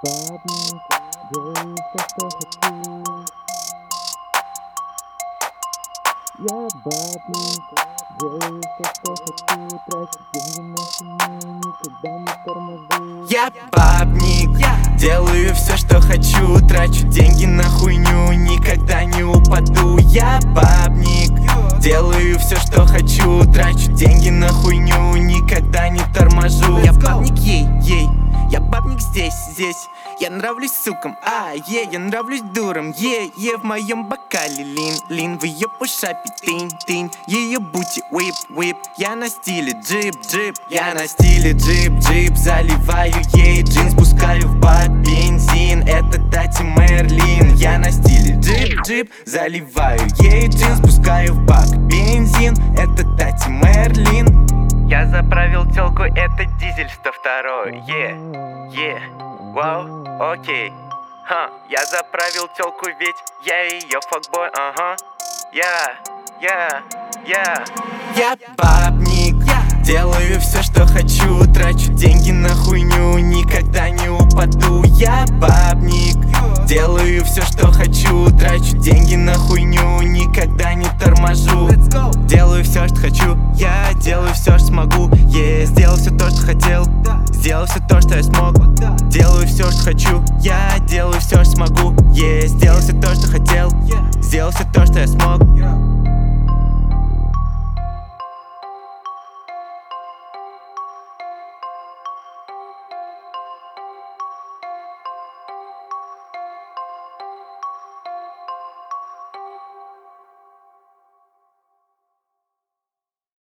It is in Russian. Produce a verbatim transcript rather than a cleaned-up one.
бабник, делаю все, что хочу. Я бабник, делаю все, что хочу. Трачу деньги на хуйню, никогда не торможу. Я бабник, делаю все, что хочу. Трачу деньги на хуйню, никогда не упаду. Я бабник, делаю все, что хочу. Трачу деньги на хуйню, никогда не торможу. Я бабник, ей, ей, я бабник здесь, здесь. Я нравлюсь сукам, а, е, я нравлюсь дурам, е, е. В моем бокале лин, лин, в ее пушапе тынь, тынь. Ее бути, whip, whip. Я на стиле джип, джип. Я на стиле джип, джип. Заливаю ей джин, спускаю в бак бензин. Это Тати Мерлин. Я на стиле джип, джип. Заливаю ей джин, спускаю в бак бензин. Это Тати Мерлин. Я заправил телку, это дизель сто два. Е, е, вау, окей. Ха, я заправил телку, ведь я ее факбой, ага. Я, я, я. Я бабник, делаю все, что хочу. Трачу деньги на хуйню, никогда не упаду. Я бабник, делаю все, что хочу. Трачу деньги на хуйню, никогда не торможу. Делаю все, что хочу, я делаю все, что смогу. Я сделал все то, что хотел, сделал все то, что я смог. Делаю все, что хочу, я делаю все, что смогу. Я сделал все то, что хотел, сделал все то, что я смог.